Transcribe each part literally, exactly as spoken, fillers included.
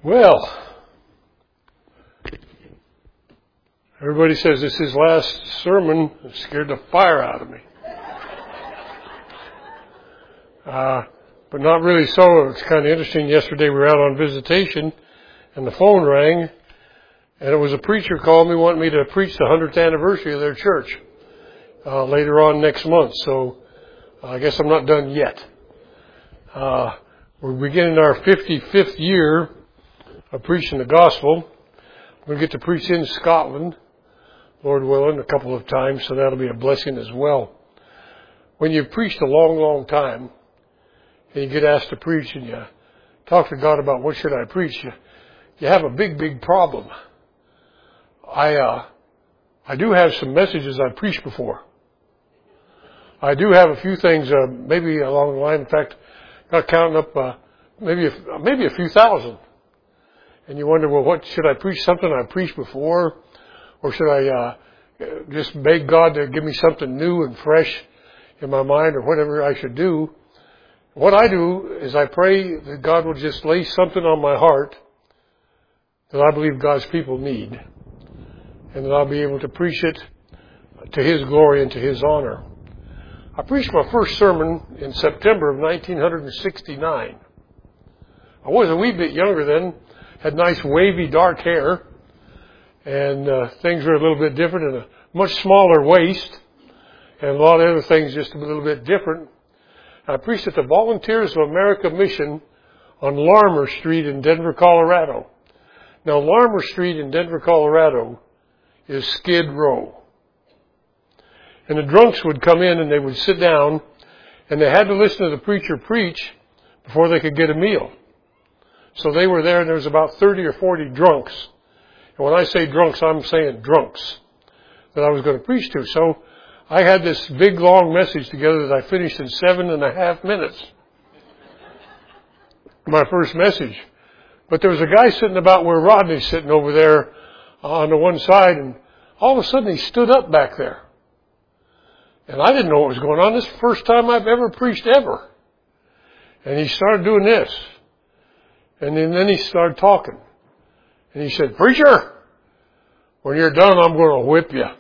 Well, everybody says this is his last sermon. It scared the fire out of me. Uh, but not really so. It's kind of interesting. Yesterday we were out on visitation and the phone rang and it was a preacher called me wanting me to preach the hundredth anniversary of their church uh, later on next month. So uh, I guess I'm not done yet. Uh, we're beginning our fifty-fifth year of preaching the gospel. We'll get to preach in Scotland, Lord willing, a couple of times, so that'll be a blessing as well. When you've preached a long, long time, and you get asked to preach, and you talk to God about what should I preach, you, you have a big, big problem. I, uh, I do have some messages I've preached before. I do have a few things, uh, maybe along the line. In fact, got counting up, uh, maybe, a, maybe a few thousand. And you wonder, well, what should I preach? Something I preached before? Or should I uh, just beg God to give me something new and fresh in my mind or whatever I should do? What I do is I pray that God will just lay something on my heart that I believe God's people need. And that I'll be able to preach it to His glory and to His honor. I preached my first sermon in September of nineteen sixty-nine. I was a wee bit younger then. Had nice wavy dark hair, and uh, things were a little bit different, and a much smaller waist, and a lot of other things just a little bit different. I preached at the Volunteers of America Mission on Larmer Street in Denver, Colorado. Now, Larmer Street in Denver, Colorado is Skid Row. And the drunks would come in and they would sit down, and they had to listen to the preacher preach before they could get a meal. So they were there, and there was about thirty or forty drunks. And when I say drunks, I'm saying drunks that I was going to preach to. So I had this big, long message together that I finished in seven and a half minutes. My first message. But there was a guy sitting about where Rodney's sitting over there on the one side, and all of a sudden he stood up back there. And I didn't know what was going on. This is the first time I've ever preached ever. And he started doing this. And then, then he started talking. And he said, "Preacher, when you're done, I'm going to whip you."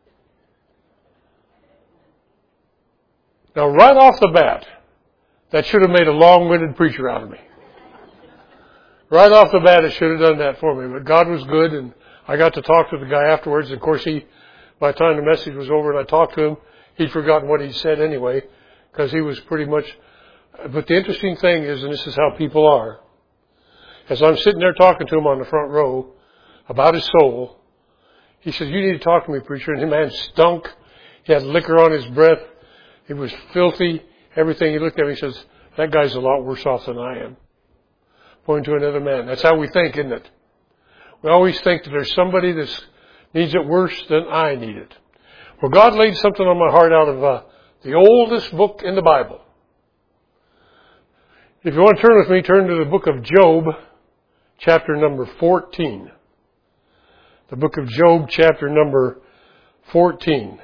Now, right off the bat, that should have made a long-winded preacher out of me. Right off the bat, it should have done that for me. But God was good, and I got to talk to the guy afterwards. Of course, he, by the time the message was over and I talked to him, he'd forgotten what he'd said anyway, because he was pretty much... But the interesting thing is, and this is how people are, as I'm sitting there talking to him on the front row about his soul, he said, "You need to talk to me, preacher." And the man stunk. He had liquor on his breath. He was filthy. Everything. He looked at me and says, "That guy's a lot worse off than I am." Pointing to another man. That's how we think, isn't it? We always think that there's somebody that needs it worse than I need it. Well, God laid something on my heart out of uh, the oldest book in the Bible. If you want to turn with me, turn to the book of Job, chapter number fourteen. The book of Job, chapter number fourteen.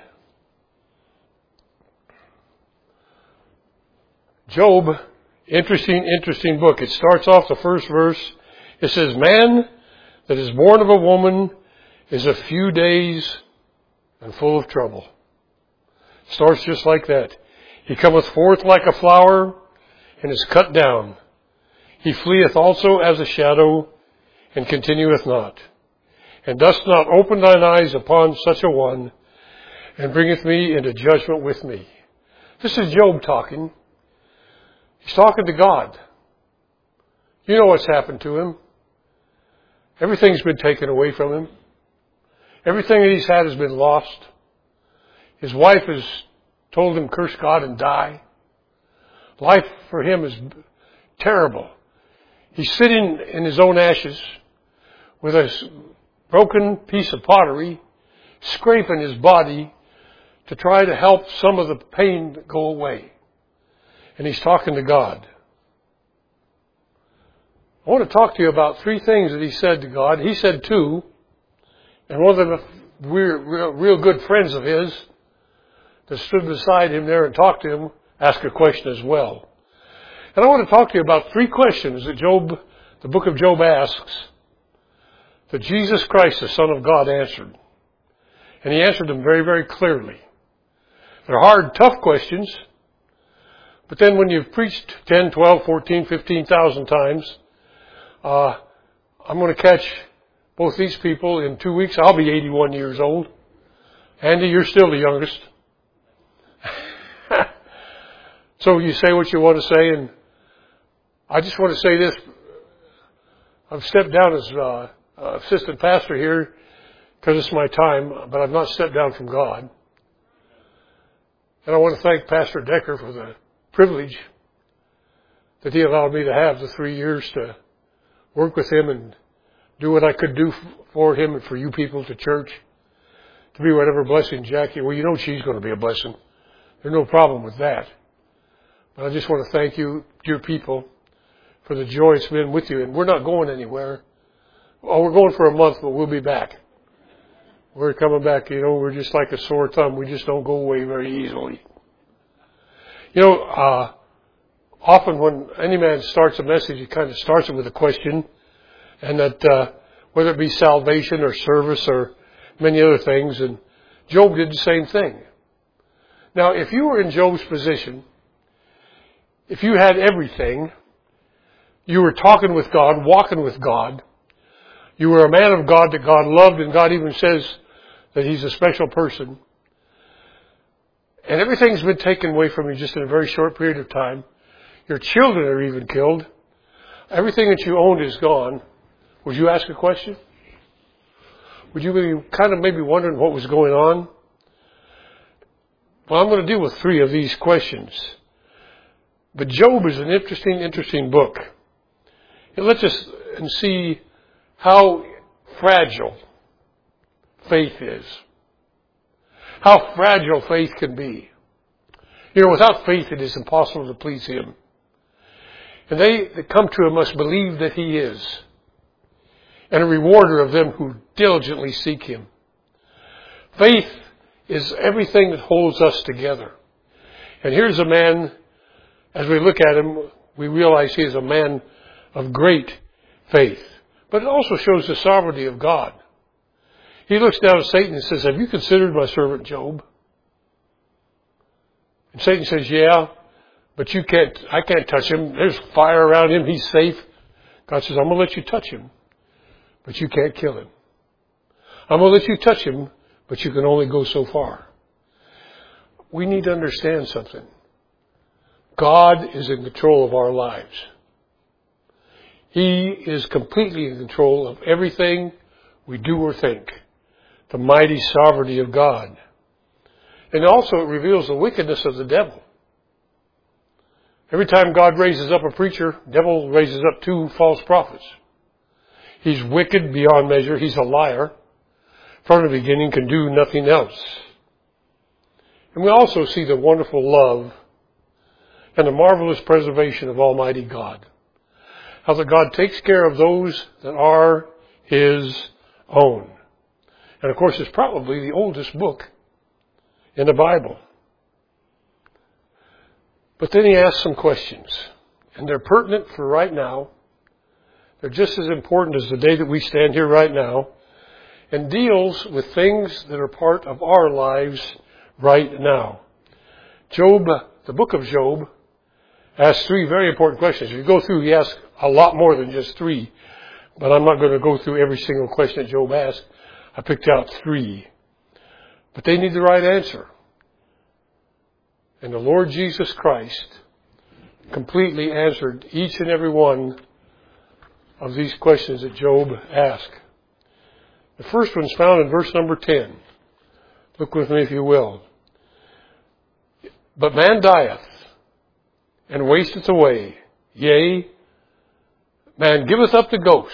Job, interesting, interesting book. It starts off the first verse. It says, "Man that is born of a woman is a few days and full of trouble." Starts just like that. "He cometh forth like a flower and is cut down. He fleeth also as a shadow, and continueth not. And dost not open thine eyes upon such a one, and bringeth me into judgment with me." This is Job talking. He's talking to God. You know what's happened to him. Everything's been taken away from him. Everything that he's had has been lost. His wife has told him, curse God and die. Life for him is terrible. He's sitting in his own ashes with a broken piece of pottery, scraping his body to try to help some of the pain go away. And he's talking to God. I want to talk to you about three things that he said to God. He said two, and one of the real, real, real good friends of his that stood beside him there and talked to him asked a question as well. And I want to talk to you about three questions that Job the book of Job asks that Jesus Christ, the Son of God, answered. And he answered them very, very clearly. They're hard, tough questions. But then when you've preached ten, twelve, fourteen, fifteen thousand times, uh, I'm going to catch both these people in two weeks. I'll be eighty-one years old. Andy, you're still the youngest. So you say what you want to say, and I just want to say this. I've stepped down as uh, assistant pastor here because it's my time, but I've not stepped down from God. And I want to thank Pastor Decker for the privilege that he allowed me to have the three years to work with him and do what I could do for him and for you people to church, to be whatever blessing Jackie. Well, you know she's going to be a blessing. There's no problem with that. But I just want to thank you, dear people, for the joy it's been with you. And we're not going anywhere. Oh, we're going for a month, but we'll be back. We're coming back, you know, we're just like a sore thumb. We just don't go away very easily. You know, uh, often when any man starts a message, he kind of starts it with a question. And that, uh, whether it be salvation or service or many other things. And Job did the same thing. Now, if you were in Job's position, if you had everything, you were talking with God, walking with God, you were a man of God that God loved, and God even says that He's a special person, and everything's been taken away from you just in a very short period of time, your children are even killed, everything that you owned is gone, would you ask a question? Would you be kind of maybe wondering what was going on? Well, I'm going to deal with three of these questions. But Job is an interesting, interesting book. It lets us see how fragile faith is. How fragile faith can be. You know, without faith it is impossible to please Him. And they that come to Him must believe that He is, and a rewarder of them who diligently seek Him. Faith is everything that holds us together. And here's a man, as we look at him, we realize he is a man of great faith. But it also shows the sovereignty of God. He looks down at Satan and says, have you considered my servant Job? And Satan says, yeah, but you can't, I can't touch him. There's fire around him. He's safe. God says, I'm going to let you touch him, but you can't kill him. I'm going to let you touch him, but you can only go so far. We need to understand something. God is in control of our lives. He is completely in control of everything we do or think. The mighty sovereignty of God. And also it reveals the wickedness of the devil. Every time God raises up a preacher, the devil raises up two false prophets. He's wicked beyond measure. He's a liar. From the beginning can do nothing else. And we also see the wonderful love and the marvelous preservation of Almighty God. How that God takes care of those that are His own. And of course it's probably the oldest book in the Bible. But then He asks some questions. And they're pertinent for right now. They're just as important as the day that we stand here right now. And deals with things that are part of our lives right now. Job, the book of Job, asks three very important questions. If you go through, he asks a lot more than just three. But I'm not going to go through every single question that Job asked. I picked out three. But they need the right answer. And the Lord Jesus Christ completely answered each and every one of these questions that Job asked. The first one's found in verse number ten. Look with me if you will. But man dieth, and wasteth away. Yea, man giveth up the ghost.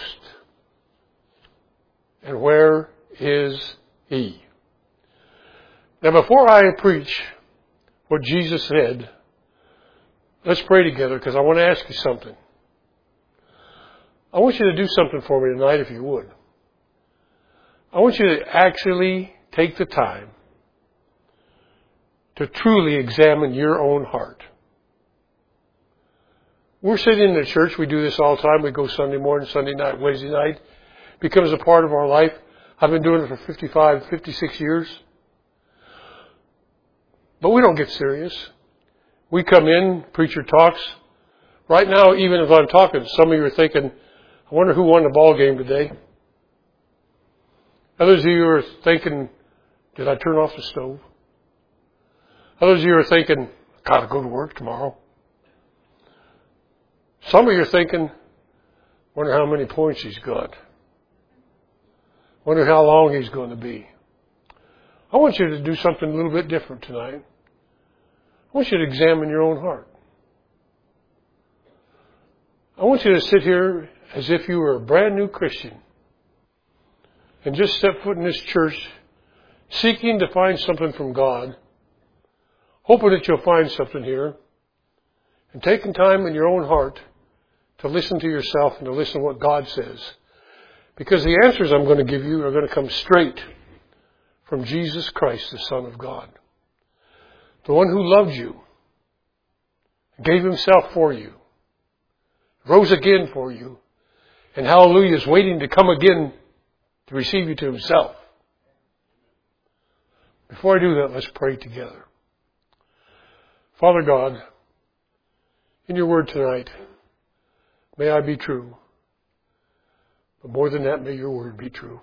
And where is he? Now before I preach what Jesus said, let's pray together because I want to ask you something. I want you to do something for me tonight if you would. I want you to actually take the time to truly examine your own heart. We're sitting in the church. We do this all the time. We go Sunday morning, Sunday night, Wednesday night. It becomes a part of our life. I've been doing it for fifty-five, fifty-six years. But we don't get serious. We come in, preacher talks. Right now, even if I'm talking, some of you are thinking, I wonder who won the ball game today. Others of you are thinking, did I turn off the stove? Others of you are thinking, I gotta go to work tomorrow. Some of you are thinking, wonder how many points he's got. Wonder how long he's going to be. I want you to do something a little bit different tonight. I want you to examine your own heart. I want you to sit here as if you were a brand new Christian and just step foot in this church seeking to find something from God, hoping that you'll find something here, and taking time in your own heart to listen to yourself and to listen to what God says. Because the answers I'm going to give you are going to come straight from Jesus Christ, the Son of God. The one who loved you, gave himself for you, rose again for you, and hallelujah is waiting to come again to receive you to himself. Before I do that, let's pray together. Father God, in your word tonight, may I be true. But more than that, may your word be true.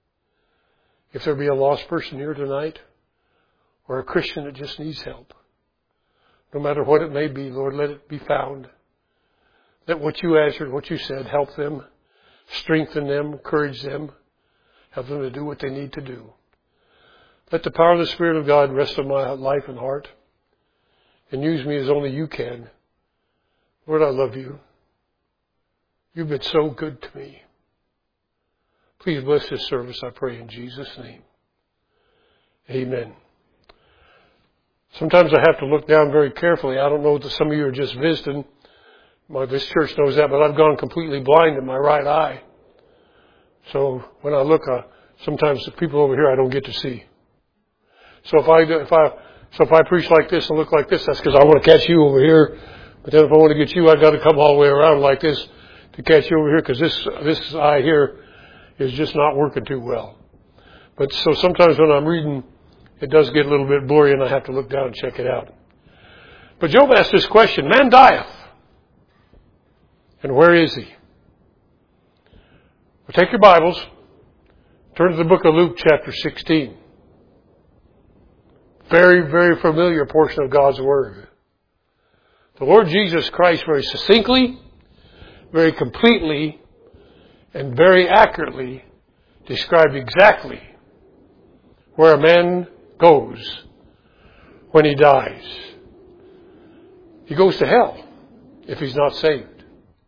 If there be a lost person here tonight, or a Christian that just needs help, no matter what it may be, Lord, let it be found. Let what you answered, what you said, help them, strengthen them, encourage them, help them to do what they need to do. Let the power of the Spirit of God rest on my life and heart, and use me as only you can. Lord, I love you. You've been so good to me. Please bless this service, I pray in Jesus' name. Amen. Sometimes I have to look down very carefully. I don't know that some of you are just visiting. My, this church knows that, but I've gone completely blind in my right eye. So when I look, uh, sometimes the people over here I don't get to see. So if I if I so if I preach like this and look like this, that's because I want to catch you over here. But then if I want to get you, I've got to come all the way around like this to catch you over here, because this this eye here is just not working too well. But so sometimes when I'm reading, it does get a little bit blurry and I have to look down and check it out. But Job asked this question, man dieth, and where is he? Well, take your Bibles, turn to the book of Luke chapter sixteen. Very, very familiar portion of God's Word. The Lord Jesus Christ very succinctly, very completely, and very accurately described exactly where a man goes when he dies. He goes to hell if he's not saved.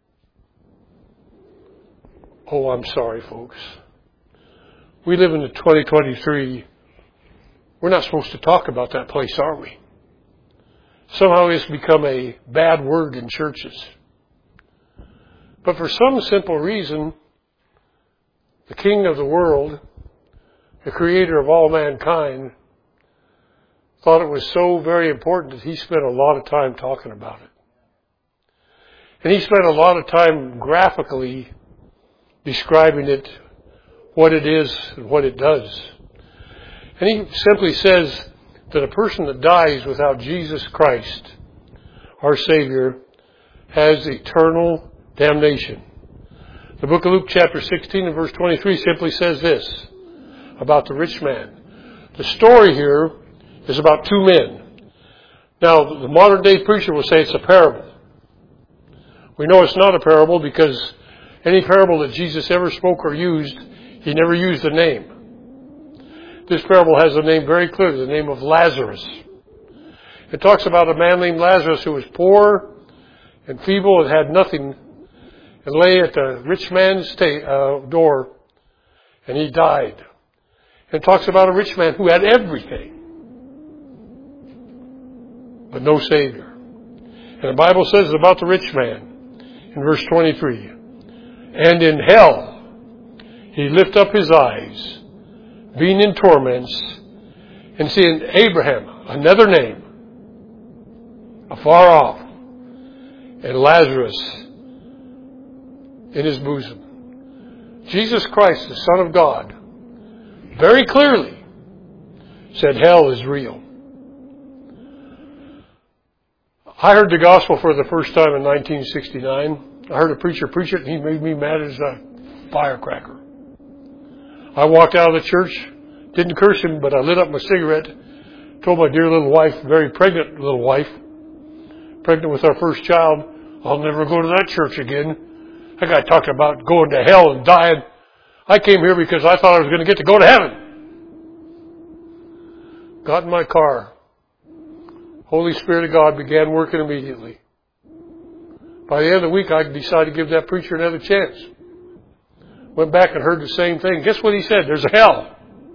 Oh, I'm sorry, folks. We live in the twenty twenty-three. We're not supposed to talk about that place, are we? Somehow it's become a bad word in churches. But for some simple reason, the King of the world, the Creator of all mankind, thought it was so very important that he spent a lot of time talking about it. And he spent a lot of time graphically describing it, what it is and what it does. And he simply says that a person that dies without Jesus Christ, our Savior, has eternal damnation. The book of Luke chapter sixteen and verse twenty-three simply says this about the rich man. The story here is about two men. Now, the modern day preacher will say it's a parable. We know it's not a parable because any parable that Jesus ever spoke or used, he never used a name. This parable has a name very clearly, the name of Lazarus. It talks about a man named Lazarus who was poor and feeble and had nothing, and lay at the rich man's ta- uh, door, and he died. It talks about a rich man who had everything, but no Savior. And the Bible says about the rich man in verse twenty-three, and in hell he lift up his eyes, being in torments, and seeing Abraham, another name, afar off, and Lazarus in his bosom. Jesus Christ, the Son of God, very clearly said hell is real. I heard the gospel for the first time in nineteen sixty-nine. I heard a preacher preach it, and he made me mad as a firecracker. I walked out of the church, didn't curse him, but I lit up my cigarette, told my dear little wife, very pregnant little wife, pregnant with our first child, I'll never go to that church again. That guy talked about going to hell and dying. I came here because I thought I was going to get to go to heaven. Got in my car. Holy Spirit of God began working immediately. By the end of the week, I decided to give that preacher another chance. Went back and heard the same thing. Guess what he said? There's a hell.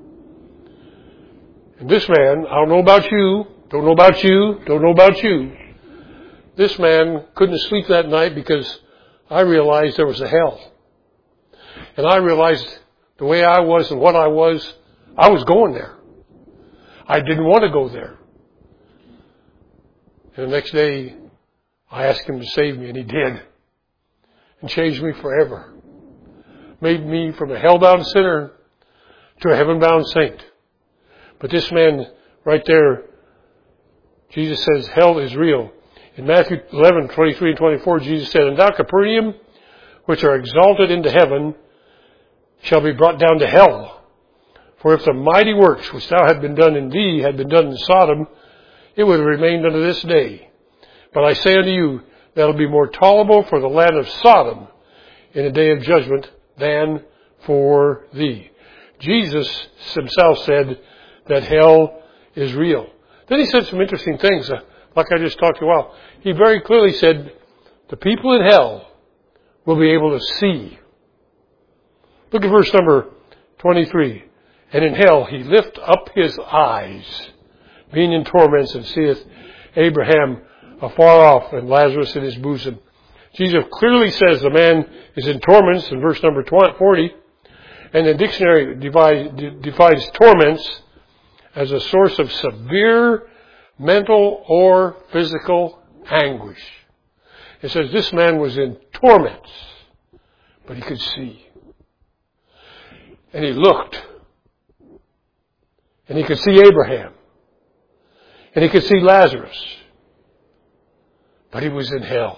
And this man, I don't know about you, don't know about you, don't know about you. This man couldn't sleep that night because I realized there was a hell. And I realized the way I was and what I was, I was going there. I didn't want to go there. And the next day, I asked him to save me, and he did. And changed me forever. Made me from a hell-bound sinner to a heaven-bound saint. But this man right there, Jesus says hell is real. In Matthew eleven, twenty-three and twenty-four, Jesus said, And thou, Capernaum, which are exalted into heaven, shall be brought down to hell. For if the mighty works which thou had been done in thee had been done in Sodom, it would have remained unto this day. But I say unto you, that it will be more tolerable for the land of Sodom in the day of judgment than for thee. Jesus himself said that hell is real. Then he said some interesting things, uh, like I just talked to you a while. He very clearly said, the people in hell will be able to see. Look at verse number twenty-three. And in hell he lift up his eyes, being in torments, and seeth Abraham afar off and Lazarus in his bosom. Jesus clearly says the man is in torments in verse number forty. And the dictionary divide, defines torments as a source of severe mental or physical anguish. It says this man was in torments, but he could see. And he looked. And he could see Abraham. And he could see Lazarus. But he was in hell.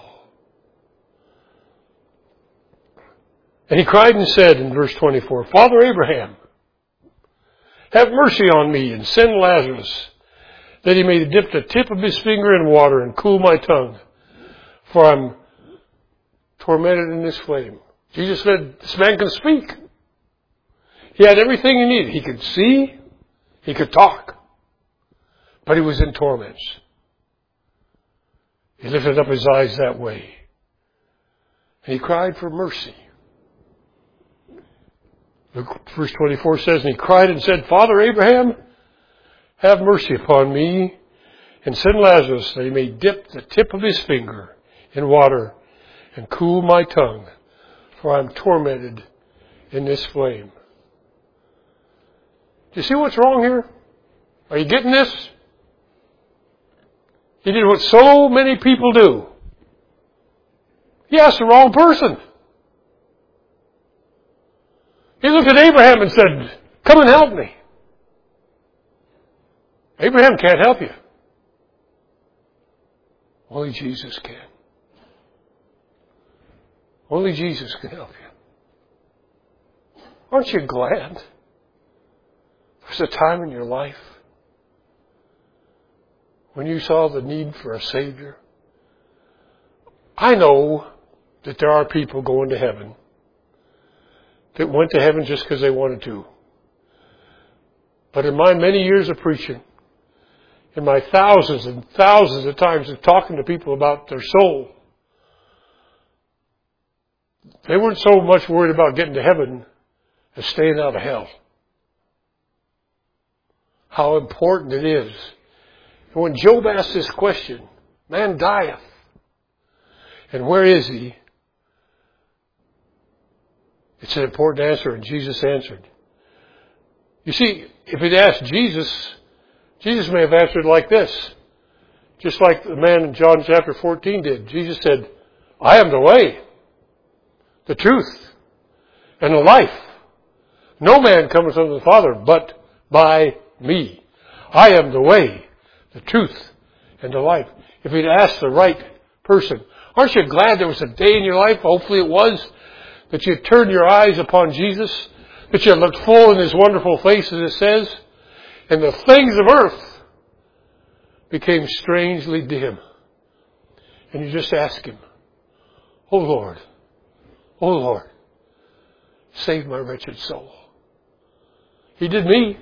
And he cried and said in verse twenty-four, Father Abraham, have mercy on me and send Lazarus, that he may dip the tip of his finger in water and cool my tongue, for I'm tormented in this flame. Jesus said, this man can speak. He had everything he needed. He could see, he could talk, but he was in torments. He lifted up his eyes that way, and he cried for mercy. Verse twenty-four says, and he cried and said, Father Abraham, have mercy upon me, and send Lazarus that he may dip the tip of his finger in water and cool my tongue, for I am tormented in this flame. Do you see what's wrong here? Are you getting this? He did what so many people do. He asked the wrong person. He looked at Abraham and said, come and help me. Abraham can't help you. Only Jesus can. Only Jesus can help you. Aren't you glad there's a time in your life when you saw the need for a Savior? I know that there are people going to heaven that went to heaven just because they wanted to. But in my many years of preaching, in my thousands and thousands of times of talking to people about their soul, they weren't so much worried about getting to heaven as staying out of hell. How important it is. And when Job asked this question, man dieth, and where is he? It's an important answer, and Jesus answered. You see, if he'd asked Jesus, Jesus may have answered like this. Just like the man in John chapter fourteen did. Jesus said, I am the way, the truth, and the life. No man cometh unto the Father but by me. I am the way, the truth, and the life. If you'd asked the right person, aren't you glad there was a day in your life, hopefully it was, that you turned your eyes upon Jesus, that you looked full in His wonderful face, as it says, and the things of earth became strangely dim. And you just ask Him, oh Lord, oh Lord, save my wretched soul. He did me.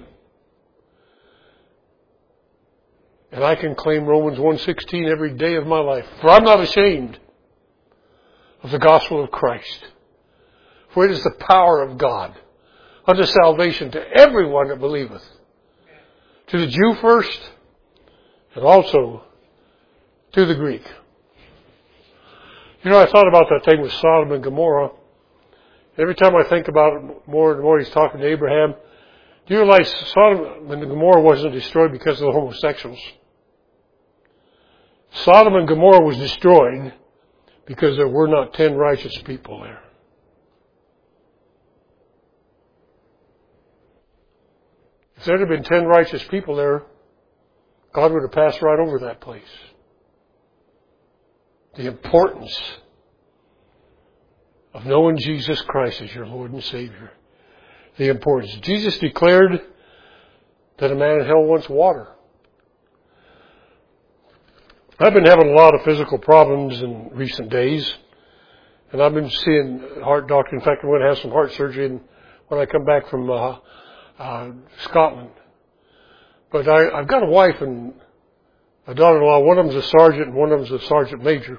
And I can claim Romans one sixteen every day of my life. For I'm not ashamed of the gospel of Christ. For it is the power of God unto salvation to everyone that believeth. To the Jew first, and also to the Greek. You know, I thought about that thing with Sodom and Gomorrah. Every time I think about it more and more, he's talking to Abraham. Do you realize Sodom and Gomorrah wasn't destroyed because of the homosexuals? Sodom and Gomorrah was destroyed because there were not ten righteous people there. If there had been ten righteous people there, God would have passed right over that place. The importance of knowing Jesus Christ as your Lord and Savior. The importance. Jesus declared that a man in hell wants water. I've been having a lot of physical problems in recent days. And I've been seeing a heart doctor. In fact, I'm going to have some heart surgery when I come back from uh, uh, Scotland. But I, I've got a wife and a daughter-in-law. One of them's a sergeant and one of them's a sergeant major.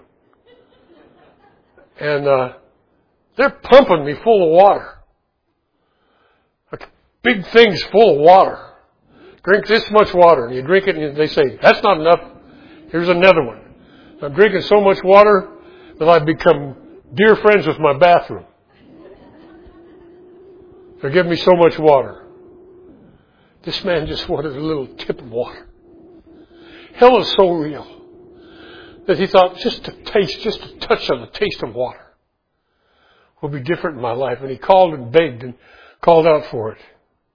And uh, they're pumping me full of water. Like big things full of water. Drink this much water. And you drink it and they say, that's not enough. Here's another one. I'm drinking so much water that I've become dear friends with my bathroom. They're giving me so much water. This man just wanted a little tip of water. Hell is so real that he thought just to taste, just a touch of the taste of water will be different in my life. And he called and begged and called out for it.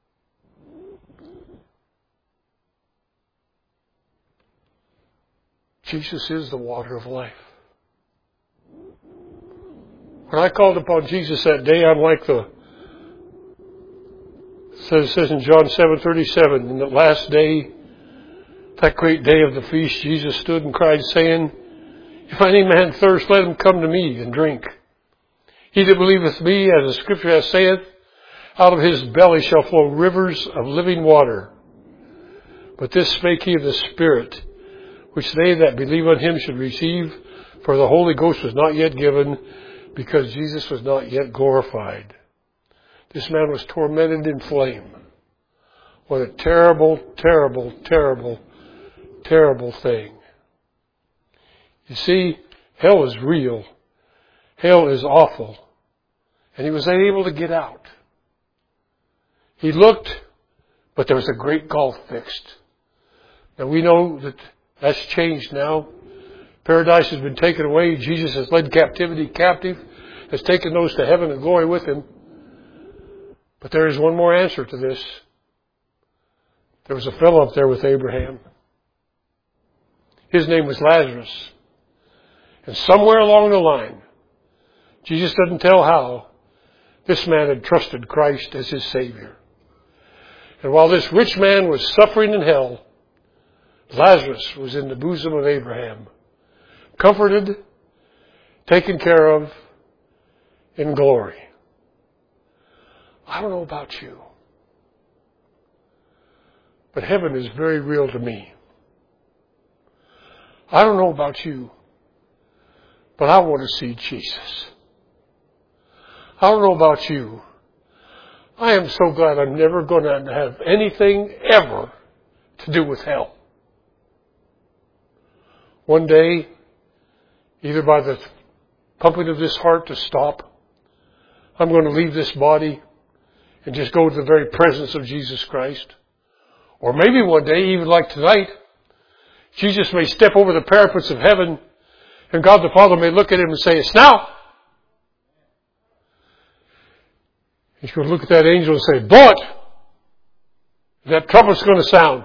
Jesus is the water of life. When I called upon Jesus that day, I'm like the, it says, it says in John seven thirty-seven, in the last day, that great day of the feast, Jesus stood and cried, saying, if any man thirst, let him come to me and drink. He that believeth me, as the scripture hath saith, out of his belly shall flow rivers of living water. But this spake he of the Spirit, which they that believe on him should receive, for the Holy Ghost was not yet given, because Jesus was not yet glorified. This man was tormented in flame. What a terrible, terrible, terrible, terrible thing. You see, hell is real. Hell is awful. And he was unable to get out. He looked, but there was a great gulf fixed. Now we know that that's changed now. Paradise has been taken away. Jesus has led captivity captive, has taken those to heaven and glory with him. But there is one more answer to this. There was a fellow up there with Abraham. His name was Lazarus. And somewhere along the line, Jesus doesn't tell how, this man had trusted Christ as his Savior. And while this rich man was suffering in hell, Lazarus was in the bosom of Abraham, comforted, taken care of, in glory. I don't know about you, but heaven is very real to me. I don't know about you, but I want to see Jesus. I don't know about you. I am so glad I'm never going to have anything ever to do with hell. One day, either by the pumping of this heart to stop, I'm going to leave this body and just go to the very presence of Jesus Christ. Or maybe one day, even like tonight, Jesus may step over the parapets of heaven And God the Father may look at him and say, it's now. He's going to look at that angel and say, blow it. That trumpet's going to sound.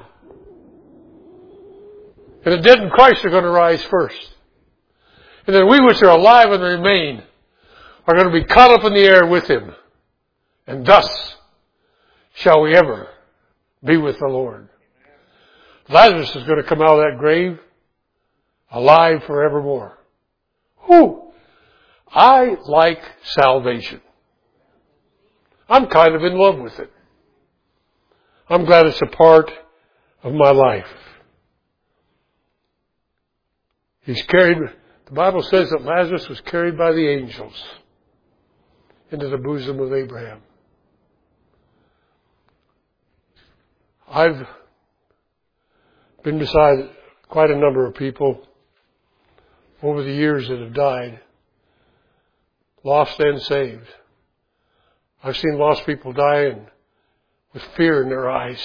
And the dead in Christ are going to rise first. And then we which are alive and remain are going to be caught up in the air with him. And thus shall we ever be with the Lord. Lazarus is going to come out of that grave alive forevermore. Whew! I like salvation. I'm kind of in love with it. I'm glad it's a part of my life. He's carried, the Bible says that Lazarus was carried by the angels into the bosom of Abraham. I've been beside quite a number of people over the years that have died, lost and saved. I've seen lost people die and with fear in their eyes.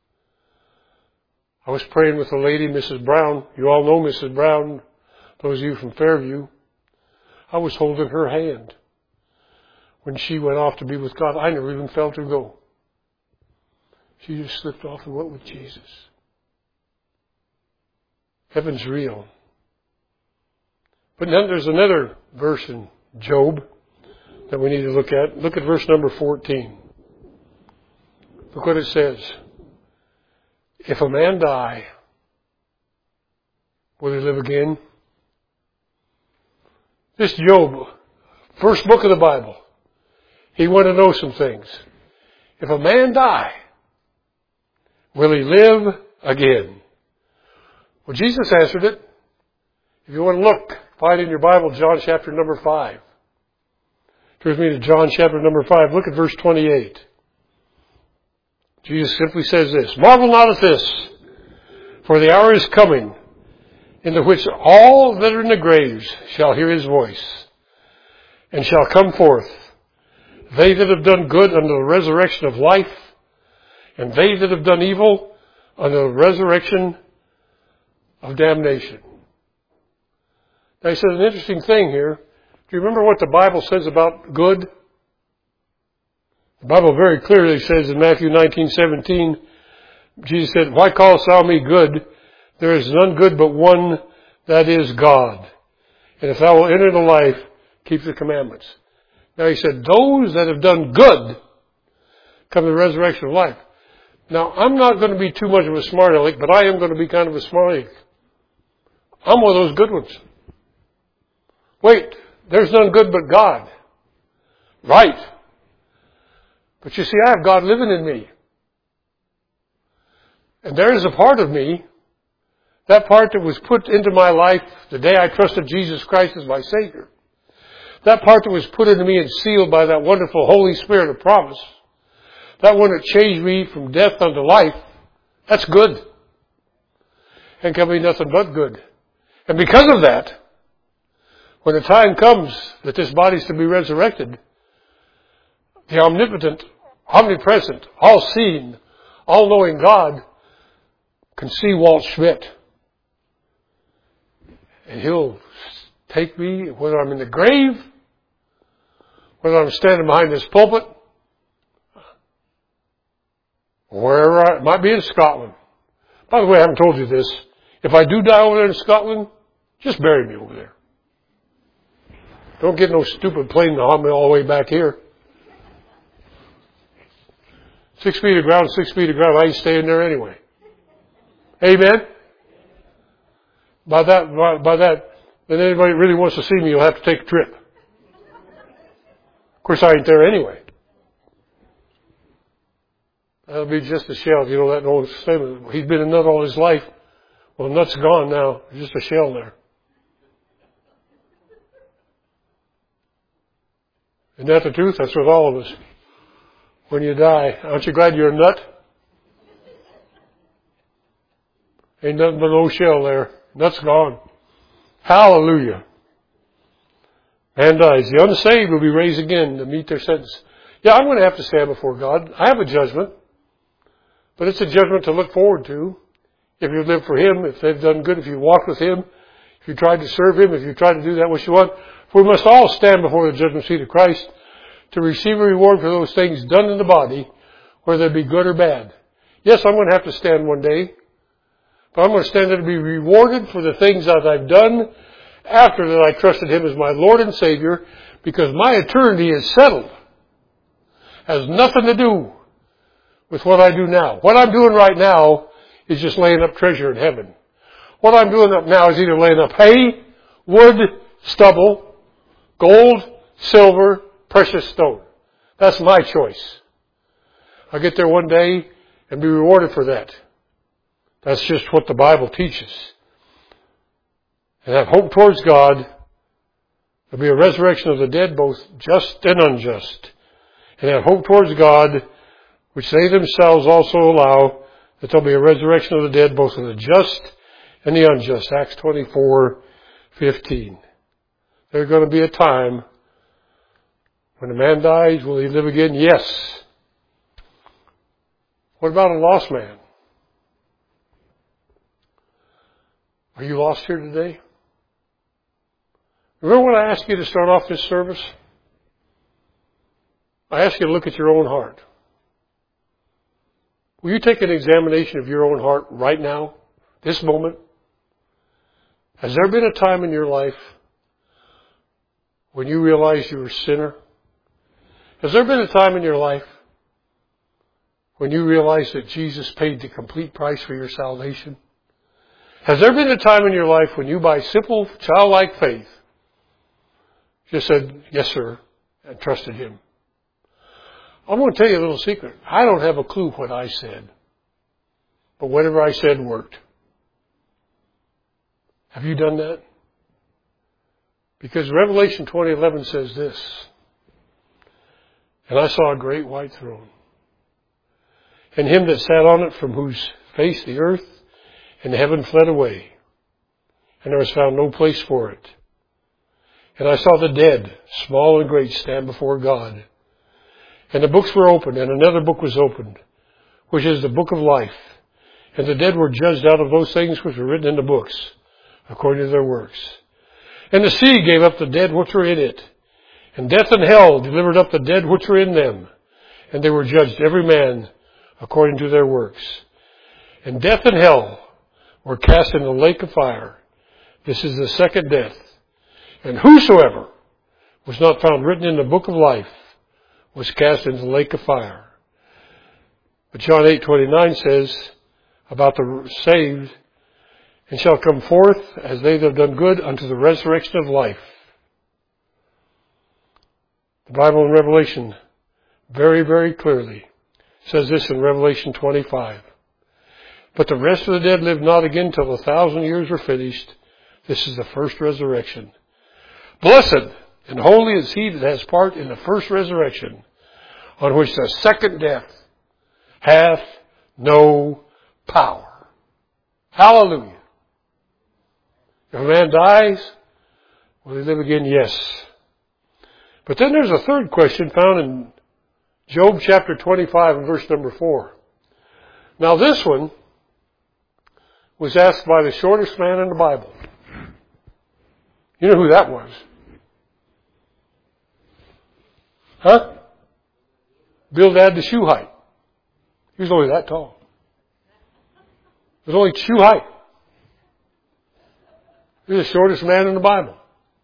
I was praying with a lady, Missus Brown. You all know Missus Brown, those of you from Fairview. I was holding her hand when she went off to be with God. I never even felt her go. She just slipped off and went with Jesus. Heaven's real. But then there's another verse in Job that we need to look at. Look at verse number fourteen. Look what it says. If a man die, will he live again? This Job, first book of the Bible, he wanted to know some things. If a man die, will he live again? Well, Jesus answered it. If you want to look, find in your Bible John chapter number five. Turn with me to John chapter number five. Look at verse twenty-eight. Jesus simply says this, marvel not at this, for the hour is coming, into which all that are in the graves shall hear his voice, and shall come forth, they that have done good unto the resurrection of life, and they that have done evil unto the resurrection of damnation. Now he says an interesting thing here. Do you remember what the Bible says about good? The Bible very clearly says in Matthew nineteen seventeen, Jesus said, why callest thou me good? There is none good but one, that is God. And if thou wilt enter the life, keep the commandments. Now he said, those that have done good come to the resurrection of life. Now I'm not going to be too much of a smart aleck, but I am going to be kind of a smart aleck. I'm one of those good ones. Wait, there's none good but God. Right. But you see, I have God living in me. And there is a part of me, that part that was put into my life the day I trusted Jesus Christ as my Savior. That part that was put into me and sealed by that wonderful Holy Spirit of promise. That one that changed me from death unto life. That's good. And can be nothing but good. And because of that, when the time comes that this body is to be resurrected, the omnipotent, omnipresent, all-seeing, all-knowing God can see Walt Schmidt. And he'll take me, whether I'm in the grave, whether I'm standing behind this pulpit, or wherever I might be in Scotland. By the way, I haven't told you this. If I do die over there in Scotland, just bury me over there. Don't get no stupid plane to haul me all the way back here. Six feet of ground, six feet of ground. I ain't staying there anyway. Amen? By that, by, by that, then anybody really wants to see me, you'll have to take a trip. Of course, I ain't there anyway. That'll be just a shell. You know that old statement. He's been a nut all his life. Well, the nut's gone now. There's just a shell there. Isn't that the truth? That's with all of us. When you die, aren't you glad you're a nut? Ain't nothing but no shell there. Nut's gone. Hallelujah. Man dies. The unsaved will be raised again to meet their sentence. Yeah, I'm going to have to stand before God. I have a judgment. But it's a judgment to look forward to. If you live for Him, if they've done good, if you walk with Him, if you tried to serve Him, if you tried to do that which you want. For we must all stand before the judgment seat of Christ to receive a reward for those things done in the body, whether they be good or bad. Yes, I'm going to have to stand one day, but I'm going to stand there to be rewarded for the things that I've done after that I trusted Him as my Lord and Savior, because my eternity is settled. Has nothing to do with what I do now. What I'm doing right now is just laying up treasure in heaven. What I'm doing up now is either laying up hay, wood, stubble, gold, silver, precious stone. That's my choice. I'll get there one day and be rewarded for that. That's just what the Bible teaches. And have hope towards God. There'll be a resurrection of the dead, both just and unjust. And have hope towards God, which they themselves also allow, that there'll be a resurrection of the dead, both of the just and the unjust. Acts twenty-four fifteen. There's going to be a time when a man dies, will he live again? Yes. What about a lost man? Are you lost here today? Remember when I asked you to start off this service? I asked you to look at your own heart. Will you take an examination of your own heart right now, this moment? Has there been a time in your life when you realized you were a sinner? Has there been a time in your life when you realized that Jesus paid the complete price for your salvation? Has there been a time in your life when you, by simple childlike faith, just said, yes, sir, and trusted Him? I'm going to tell you a little secret. I don't have a clue what I said, but whatever I said worked. Have you done that? Because Revelation twenty eleven says this, and I saw a great white throne, and Him that sat on it, from whose face the earth and heaven fled away, and there was found no place for it. And I saw the dead, small and great, stand before God. And the books were opened, and another book was opened, which is the book of life. And the dead were judged out of those things which were written in the books, according to their works. And the sea gave up the dead which were in it. And death and hell delivered up the dead which were in them. And they were judged every man according to their works. And death and hell were cast into the lake of fire. This is the second death. And whosoever was not found written in the book of life was cast into the lake of fire. But John eight twenty-nine says about the saved, and shall come forth as they that have done good unto the resurrection of life. The Bible in Revelation very, very clearly says this in Revelation twenty-five. But the rest of the dead live not again till a thousand years are finished. This is the first resurrection. Blessed and holy is he that has part in the first resurrection, on which the second death hath no power. Hallelujah. If a man dies, will he live again? Yes. But then there's a third question found in Job chapter twenty-five and verse number four. Now this one was asked by the shortest man in the Bible. You know who that was? Huh? Bildad the Shuhite. He was only that tall. He was only shoe height. He was the shortest man in the Bible.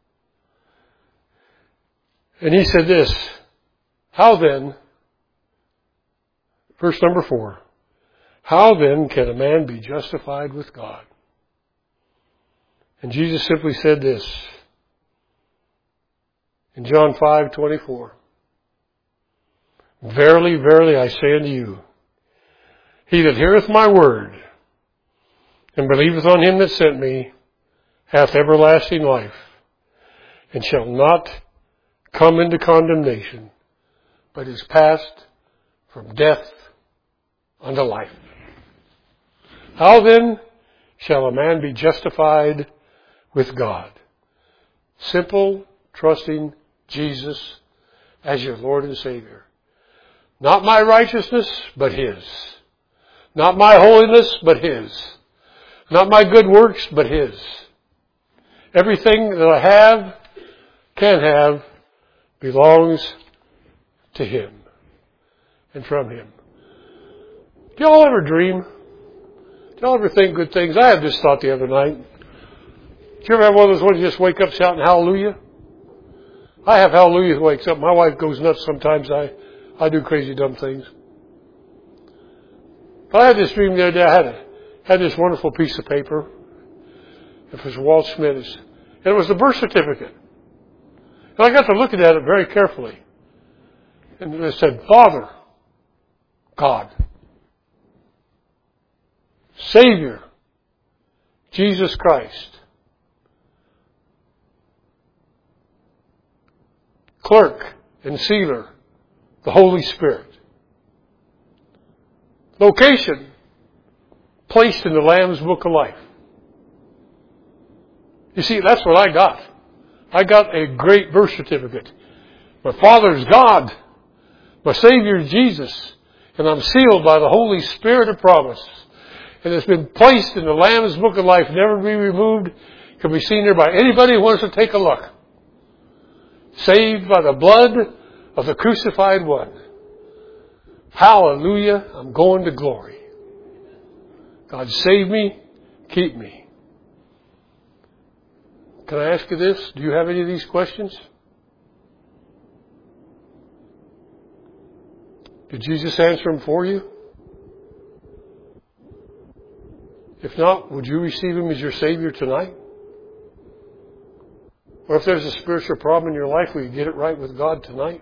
And he said this, how then, verse number four, how then can a man be justified with God? And Jesus simply said this in John five twenty-four. Verily, verily, I say unto you, he that heareth my word and believeth on him that sent me hath everlasting life, and shall not come into condemnation, but is passed from death unto life. How then shall a man be justified with God? Simple, trusting Jesus as your Lord and Savior. Not my righteousness, but His. Not my holiness, but His. Not my good works, but His. Everything that I have, can have, belongs to Him and from Him. Do y'all ever dream? Do y'all ever think good things? I had this thought the other night. Do you ever have one of those ones you just wake up shouting hallelujah? I have hallelujah wakes up. My wife goes nuts sometimes. I, I do crazy dumb things. But I had this dream the other day. I had, a, had this wonderful piece of paper. It was Walt Smith's. And it was the birth certificate. And I got to looking at it very carefully. And it said, Father, God, Savior, Jesus Christ, clerk and sealer, the Holy Spirit. Location, placed in the Lamb's Book of Life. You see, that's what I got. I got a great birth certificate. My Father's God. My Savior is Jesus. And I'm sealed by the Holy Spirit of promise. And it's been placed in the Lamb's Book of Life, never be removed. Can be seen there by anybody who wants to take a look. Saved by the blood of the crucified one. Hallelujah, I'm going to glory. God save me, keep me. Can I ask you this? Do you have any of these questions? Did Jesus answer them for you? If not, would you receive Him as your Savior tonight? Or if there's a spiritual problem in your life, will you get it right with God tonight?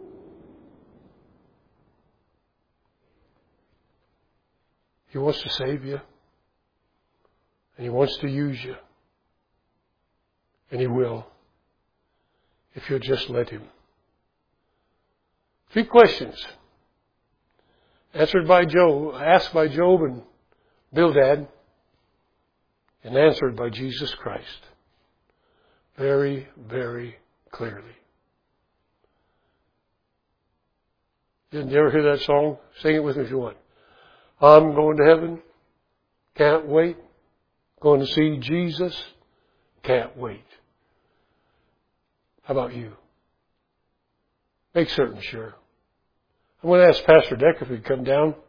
He wants to save you. And He wants to use you. And He will. If you'll just let Him. Three questions. Answered by Job, asked by Job and Bildad. And answered by Jesus Christ. Very, very clearly. Didn't you ever hear that song? Sing it with me if you want. I'm going to heaven. Can't wait. Going to see Jesus. Can't wait. How about you? Make certain sure. I'm going to ask Pastor Deck if he'd come down.